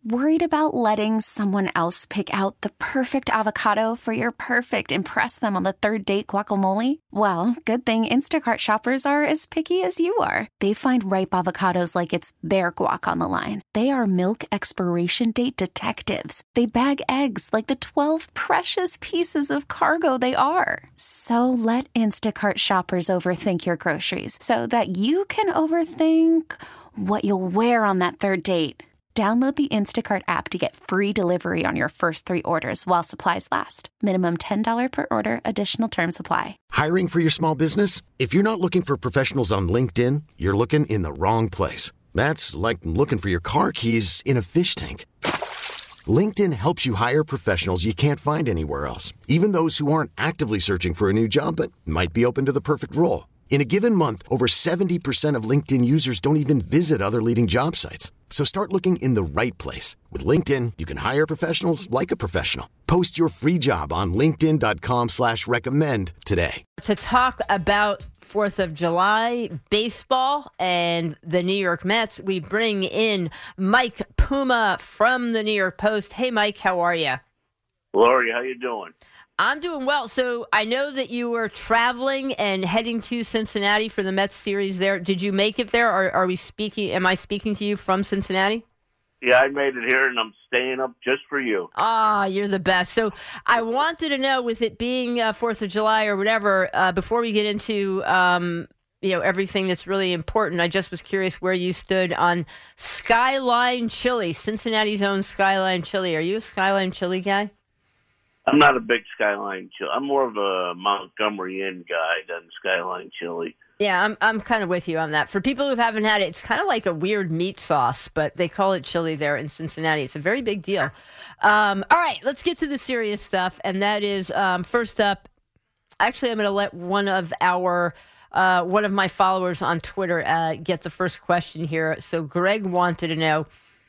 Worried about letting someone else pick out the perfect avocado for your perfect impress them on the third date guacamole? Well, good thing Instacart shoppers are as picky as you are. They find ripe avocados like it's their guac on the line. They are milk expiration date detectives. They bag eggs like the 12 precious pieces of cargo they are. So let Instacart shoppers overthink your groceries so that you can overthink what you'll wear on that third date. Download the Instacart app to get free delivery on your first 3 orders while supplies last. Minimum $10 per order. Additional terms apply. Hiring for your small business? If you're not looking for professionals on LinkedIn, you're looking in the wrong place. That's like looking for your car keys in a fish tank. LinkedIn helps you hire professionals you can't find anywhere else, even those who aren't actively searching for a new job but might be open to the perfect role. In a given month, over 70% of LinkedIn users don't even visit other leading job sites. So start looking in the right place. With LinkedIn, you can hire professionals like a professional. Post your free job on linkedin.com/recommend today. To talk about 4th of July baseball and the New York Mets, we bring in Mike Puma from the New York Post. Hey, Mike, how are you? Lori, how you doing? I'm doing well. So I know that you were traveling and heading to Cincinnati for the Mets series there. Did you make it there, or am I speaking to you from Cincinnati? Yeah, I made it here, and I'm staying up just for you. Ah, you're the best. So I wanted to know, with it being 4th of July or whatever, before we get into everything that's really important, I just was curious where you stood on Skyline Chili, Cincinnati's own Skyline Chili. Are you a Skyline Chili guy? I'm not a big Skyline Chili. I'm more of a Montgomery Inn guy than Skyline Chili. Yeah, I'm kind of with you on that. For people who haven't had it, it's kind of like a weird meat sauce, but they call it chili there in Cincinnati. It's a very big deal. All right, let's get to the serious stuff, and that is, first up, actually I'm going to let one of my followers on Twitter get the first question here. So Greg wanted to know,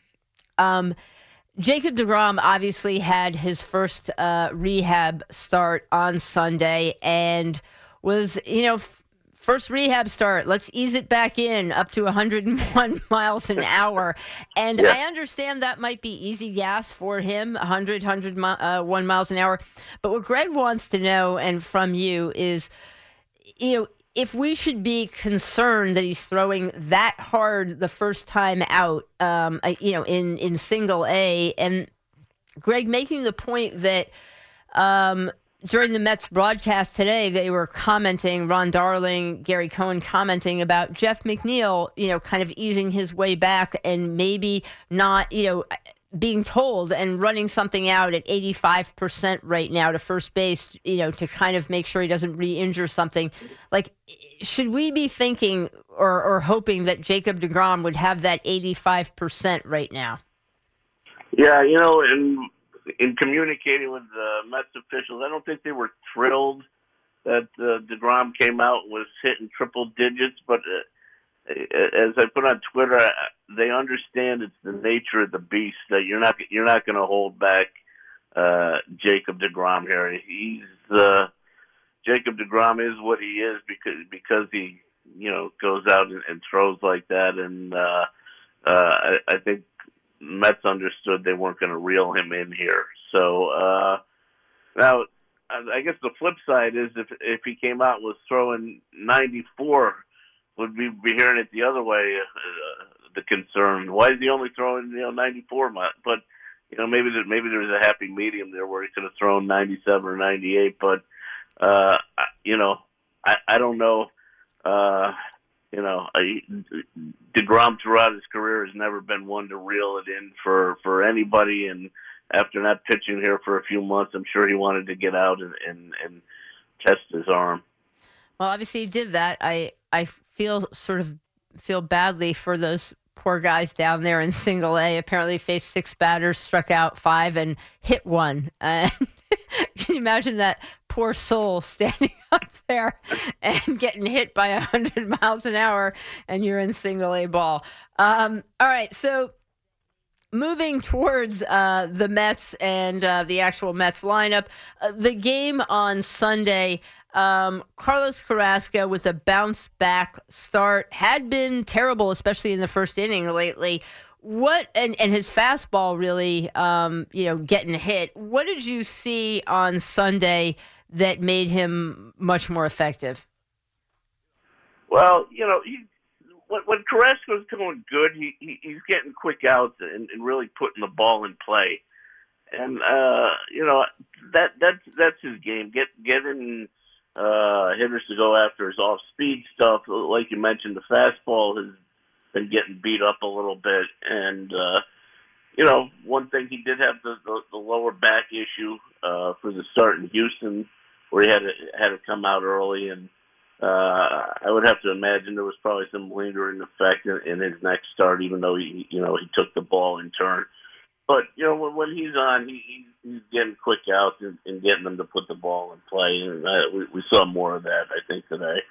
Jacob deGrom obviously had his first rehab start on Sunday and was, first rehab start. Let's ease it back in up to 101 miles an hour. And yeah. I understand that might be easy gas for him, 101 miles an hour. But what Greg wants to know, and from you, is, if we should be concerned that he's throwing that hard the first time out, in single A, and Greg making the point that during the Mets broadcast today, they were commenting, Ron Darling, Gary Cohen commenting about Jeff McNeil, kind of easing his way back and maybe not, being told and running something out at 85% right now to first base, to kind of make sure he doesn't re-injure something. Like, should we be thinking or hoping that Jacob deGrom would have that 85% right now? Yeah, in communicating with the Mets officials, I don't think they were thrilled that deGrom came out and was hitting triple digits, but as I put on Twitter, they understand it's the nature of the beast that you're not going to hold back Jacob deGrom here. Jacob deGrom is what he is because he goes out and throws like that, and I think Mets understood they weren't going to reel him in here. So now, I guess the flip side is if he came out and was throwing 94. Would we be hearing it the other way? The concern. Why is he only throwing 94? But maybe there's a happy medium there where he could have thrown 97 or 98. But I don't know. deGrom throughout his career has never been one to reel it in for anybody. And after not pitching here for a few months, I'm sure he wanted to get out and test his arm. Well, obviously he did that. I feel badly for those poor guys down there in single A. Apparently faced 6 batters, struck out 5, and hit 1. Can you imagine that poor soul standing up there and getting hit by 100 miles an hour and you're in single A ball? All right, so moving towards the Mets and the actual Mets lineup, the game on Sunday, Carlos Carrasco with a bounce-back start had been terrible, especially in the first inning lately. What and his fastball really, getting hit. What did you see on Sunday that made him much more effective? Well, when Carrasco's going good, he's getting quick outs and really putting the ball in play, and that's his game. Getting hitters to go after his off speed stuff, like you mentioned, the fastball has been getting beat up a little bit, and one thing he did have the lower back issue for the start in Houston, where he had to come out early, and I would have to imagine there was probably some lingering effect in his next start, even though he took the ball in turn. But when he's on, he's getting quick outs and getting them to put the ball in play, and we saw more of that, I think, today.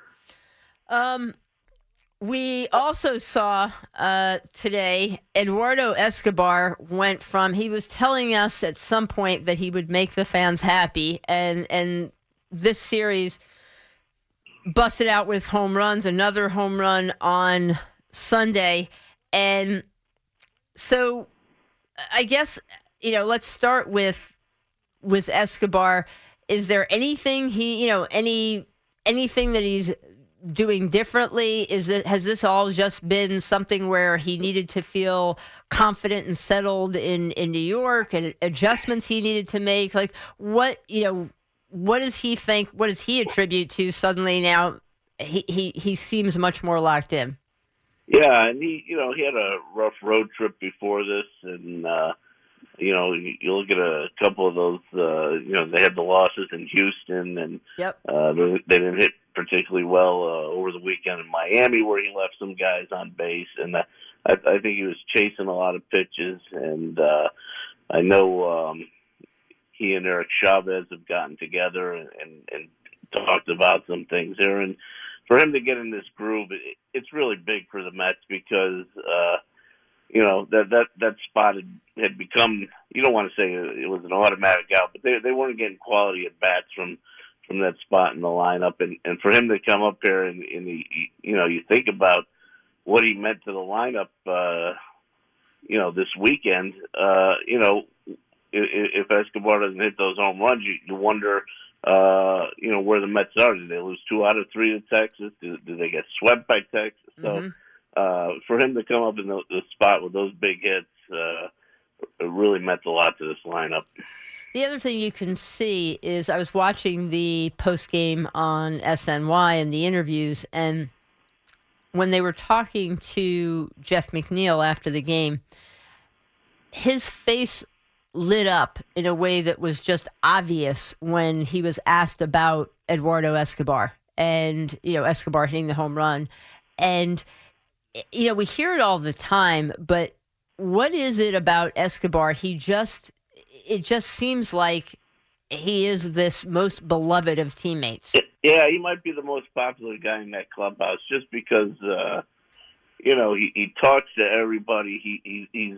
We also saw today Eduardo Escobar went from, he was telling us at some point that he would make the fans happy, and this series busted out with home runs, another home run on Sunday. And so I guess, let's start with Escobar. Is there anything anything that he's doing differently? Has this all just been something where he needed to feel confident and settled in New York, and adjustments he needed to make? Like, what does he think? What does he attribute to suddenly now he seems much more locked in? Yeah, and he had a rough road trip before this, and you look at a couple of those. They had the losses in Houston, and yep. They didn't hit particularly well over the weekend in Miami, where he left some guys on base, and I think he was chasing a lot of pitches, and I know he and Eric Chavez have gotten together and talked about some things there, and for him to get in this groove, it's really big for the Mets because that spot had become, you don't want to say it was an automatic out, but they weren't getting quality at bats from that spot in the lineup, and for him to come up here and you think about what he meant to the lineup, this weekend, if Escobar doesn't hit those home runs, you wonder, where the Mets are. Did they lose 2 out of 3 to Texas? Do they get swept by Texas? Mm-hmm. So for him to come up in the spot with those big hits, it really meant a lot to this lineup. The other thing you can see is I was watching the post-game on SNY and the interviews, and when they were talking to Jeff McNeil after the game, his face lit up in a way that was just obvious when he was asked about Eduardo Escobar and, Escobar hitting the home run. And, we hear it all the time, but what is it about Escobar? It just seems like he is this most beloved of teammates. Yeah, he might be the most popular guy in that clubhouse just because, he talks to everybody. He's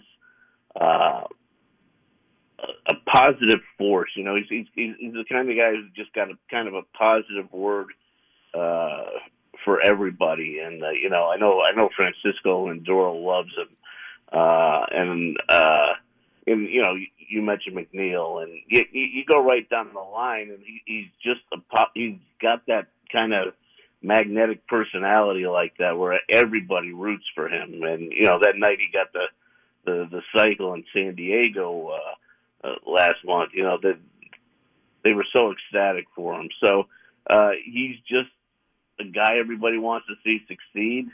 a positive force. He's the kind of guy who's just got a kind of a positive word for everybody. And I know Francisco Lindor loves him. And you mentioned McNeil, and you go right down the line, and he's just he's got that kind of magnetic personality like that, where everybody roots for him. And that night he got the cycle in San Diego last month. They were so ecstatic for him. So he's just a guy everybody wants to see succeed.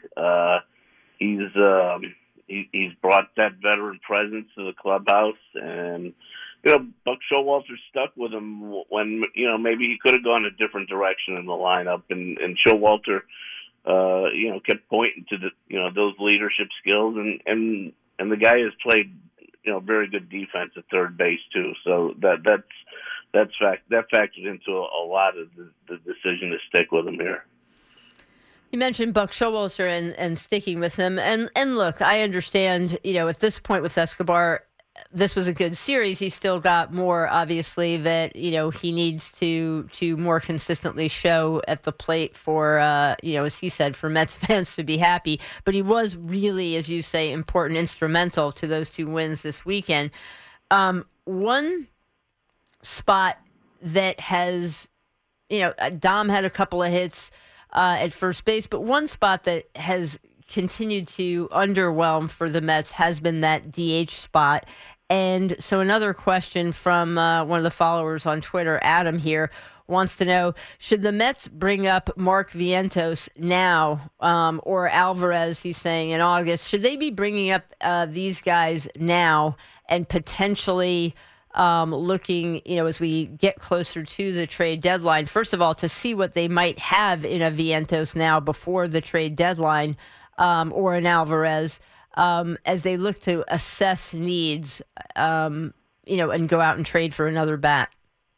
He's brought that veteran presence to the clubhouse, and Buck Showalter stuck with him when maybe he could have gone a different direction in the lineup, and Showalter kept pointing to those leadership skills, and the guy has played very good defense at third base too. So that factors into a lot of the decision to stick with him here. You mentioned Buck Showalter and sticking with him. And look, I understand, at this point with Escobar, this was a good series, he's still got more, obviously, that, he needs to more consistently show at the plate for, as he said, for Mets fans to be happy. But he was really, as you say, important, instrumental to those 2 wins this weekend. One spot that has, Dom had a couple of hits at first base, but one spot that has continued to underwhelm for the Mets has been that DH spot. And so another question from one of the followers on Twitter, Adam here, wants to know, should the Mets bring up Mark Vientos now, or Alvarez, he's saying, in August? Should they be bringing up these guys now and potentially looking, as we get closer to the trade deadline, first of all, to see what they might have in a Vientos now before the trade deadline, or an Alvarez, as they look to assess needs, and go out and trade for another bat?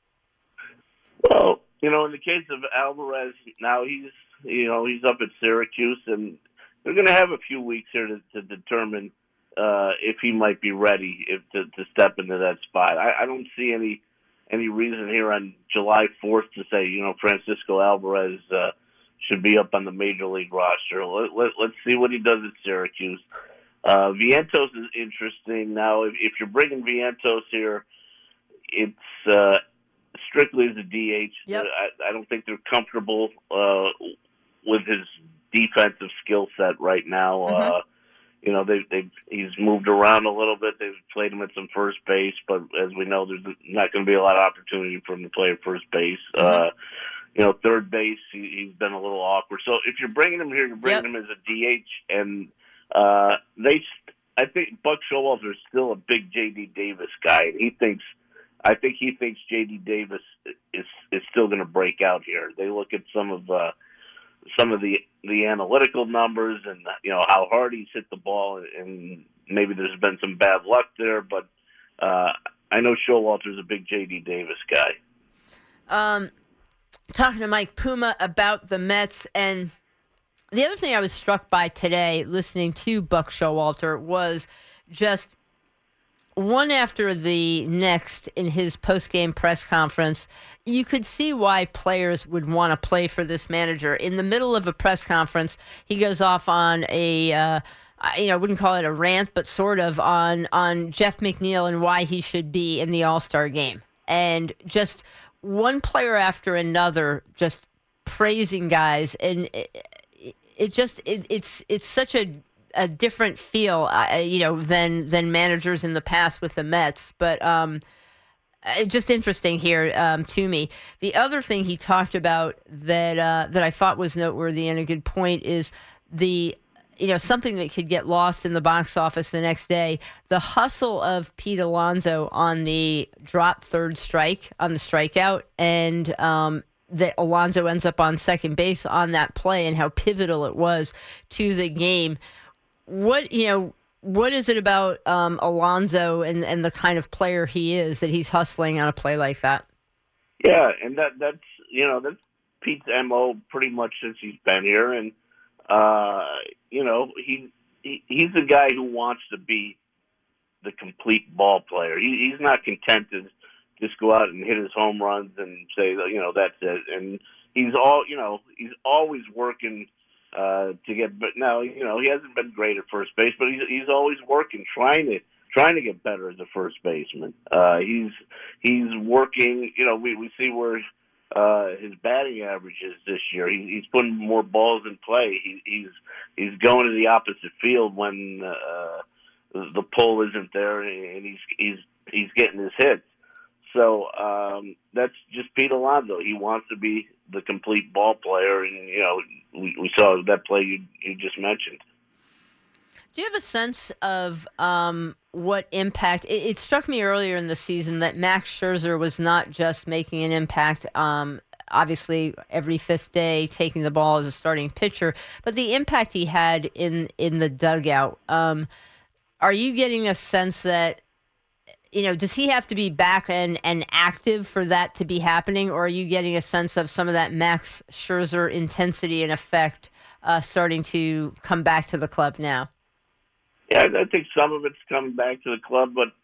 Well, in the case of Alvarez, now he's up at Syracuse, and they're going to have a few weeks here to determine if he might be ready to step into that spot. I don't see any reason here on July 4th to say, Francisco Alvarez should be up on the major league roster. Let's see what he does at Syracuse. Vientos is interesting. Now, if you're bringing Vientos here, it's strictly as a DH. Yep. I don't think they're comfortable with his defensive skill set right now. Mm-hmm. He's moved around a little bit. They've played him at some first base, but as we know, there's not going to be a lot of opportunity for him to play at first base. Mm-hmm. Third base, he's been a little awkward. So if you're bringing him here, you're bringing him as a DH, and I think Buck Showalter is still a big J.D. Davis guy, and I think he thinks J.D. Davis is still going to break out here. They look at some of the analytical numbers and how hard he's hit the ball, and maybe there's been some bad luck there, but I know Showalter's a big J.D. Davis guy. Talking to Mike Puma about the Mets, and the other thing I was struck by today, listening to Buck Showalter, was just one after the next in his post-game press conference. You could see why players would want to play for this manager. In the middle of a press conference, he goes off on I wouldn't call it a rant, but sort of on Jeff McNeil and why he should be in the All-Star game. And just one player after another just praising guys, and it's such a different feel, than managers in the past with the Mets. But it's just interesting here to me. The other thing he talked about that I thought was noteworthy and a good point is something that could get lost in the box office the next day, the hustle of Pete Alonso on the drop third strike, on the strikeout, and that Alonso ends up on second base on that play, and how pivotal it was to the game. What is it about Alonso and the kind of player he is that he's hustling on a play like that? Yeah, and that's Pete's MO pretty much since he's been here, and he's a guy who wants to be the complete ball player. He's not content to just go out and hit his home runs and say, that's it. And he's always working to get. But now, he hasn't been great at first base, but he's always working, trying to get better as a first baseman. He's working. We see where his batting average is this year. He's putting more balls in play. He's going to the opposite field when the pull isn't there, and he's getting his hits. So that's just Pete Alonso. He wants to be the complete ball player, and we saw that play you just mentioned. Do you have a sense of what impact? It struck me earlier in the season that Max Scherzer was not just making an impact, obviously every fifth day taking the ball as a starting pitcher, but the impact he had in the dugout. Are you getting a sense that, does he have to be back and active for that to be happening, or are you getting a sense of some of that Max Scherzer intensity and effect starting to come back to the club now? Yeah, I think some of it's come back to the club, but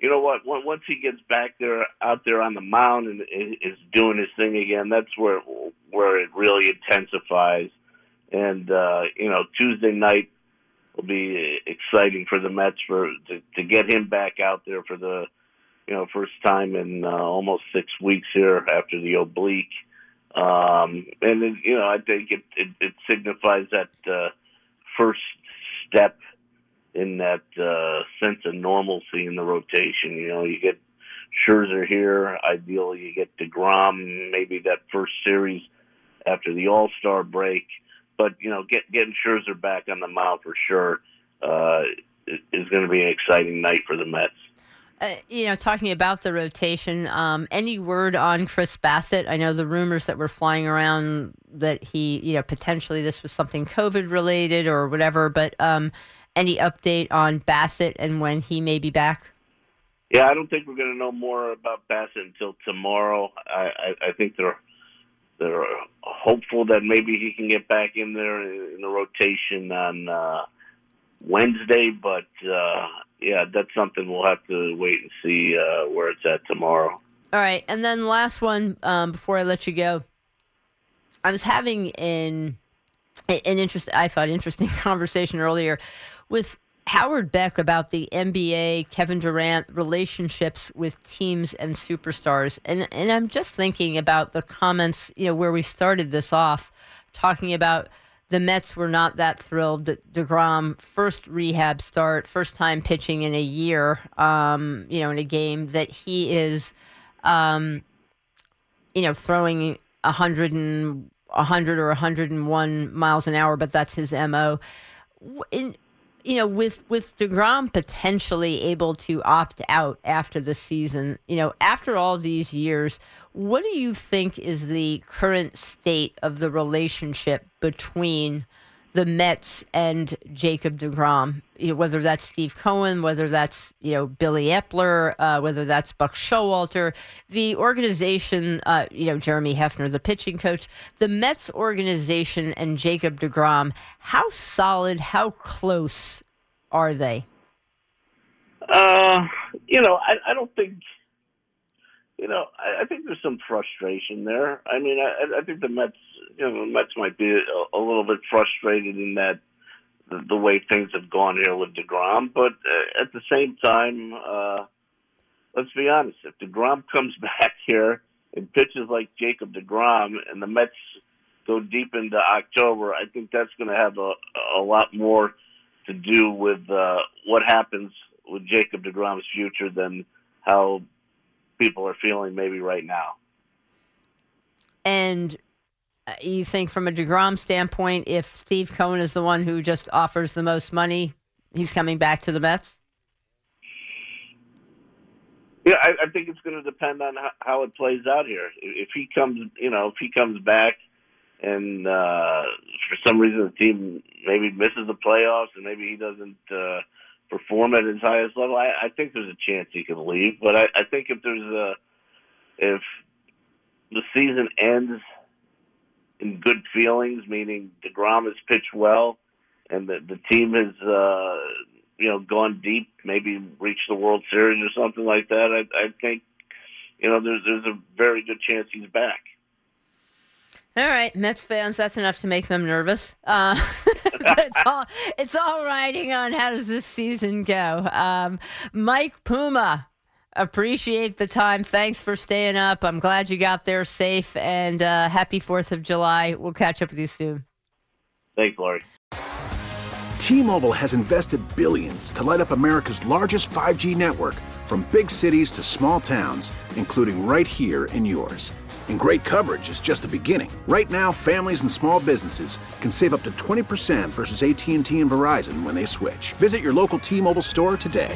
you know what? Once he gets back there, out there on the mound, and is doing his thing again, that's where it really intensifies. And Tuesday night will be exciting for the Mets to get him back out there for the first time in almost 6 weeks here after the oblique. And I think it signifies that first step in that sense of normalcy in the rotation. You get Scherzer here. Ideally, you get DeGrom, maybe that first series after the All-Star break. But, getting Scherzer back on the mound for sure is going to be an exciting night for the Mets. Talking about the rotation, any word on Chris Bassitt? I know the rumors that were flying around that he, potentially this was something COVID-related or whatever, but any update on Bassitt and when he may be back? Yeah, I don't think we're going to know more about Bassitt until tomorrow. I think they're hopeful that maybe he can get back in there in the rotation on Wednesday, but that's something we'll have to wait and see where it's at tomorrow. All right, and then last one before I let you go. I was having an interesting conversation earlier with Howard Beck about the NBA, Kevin Durant relationships with teams and superstars. And I'm just thinking about the comments, where we started this off, talking about the Mets were not that thrilled that DeGrom, first rehab start, first time pitching in a year, in a game that he is, throwing 100 or 101 miles an hour, but that's his MO. With DeGrom potentially able to opt out after the season, after all these years, what do you think is the current state of the relationship between the Mets and Jacob DeGrom? Whether that's Steve Cohen, whether that's, Billy Epler, whether that's Buck Showalter, the organization, Jeremy Hefner, the pitching coach, the Mets organization and Jacob DeGrom, how solid, how close are they? I don't think, I think there's some frustration there. I mean, I think the Mets might be a little bit frustrated in that the way things have gone here with DeGrom. But at the same time, let's be honest, if DeGrom comes back here and pitches like Jacob DeGrom and the Mets go deep into October, I think that's going to have a lot more to do with what happens with Jacob DeGrom's future than how people are feeling maybe right now. And you think from a DeGrom standpoint, if Steve Cohen is the one who just offers the most money, he's coming back to the Mets? Yeah, I think it's going to depend on how it plays out here. If he comes back and for some reason the team maybe misses the playoffs and maybe he doesn't perform at his highest level, I think there's a chance he can leave. But I think if the season ends in good feelings, meaning DeGrom has pitched well and the team has gone deep, maybe reached the World Series or something like that, I think there's a very good chance he's back. All right, Mets fans, that's enough to make them nervous. It's all riding on how does this season go. Mike Puma, appreciate the time. Thanks for staying up. I'm glad you got there safe, and happy 4th of July. We'll catch up with you soon. Thanks, Laurie. T-Mobile has invested billions to light up America's largest 5G network, from big cities to small towns, including right here in yours. And great coverage is just the beginning. Right now, families and small businesses can save up to 20% versus AT&T and Verizon when they switch. Visit your local T-Mobile store today.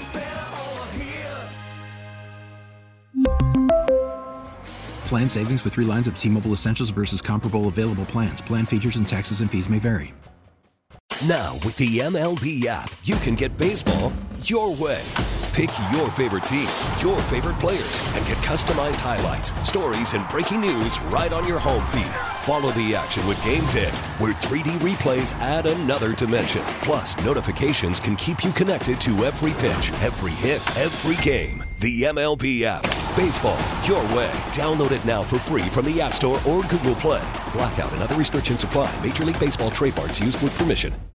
Plan savings with 3 lines of T-Mobile Essentials versus comparable available plans. Plan features and taxes and fees may vary. Now, with the MLB app, you can get baseball your way. Pick your favorite team, your favorite players, and get customized highlights, stories, and breaking news right on your home feed. Follow the action with Game 10, where 3D replays add another dimension. Plus, notifications can keep you connected to every pitch, every hit, every game. The MLB app. Baseball, your way. Download it now for free from the App Store or Google Play. Blackout and other restrictions apply. Major League Baseball trademarks used with permission.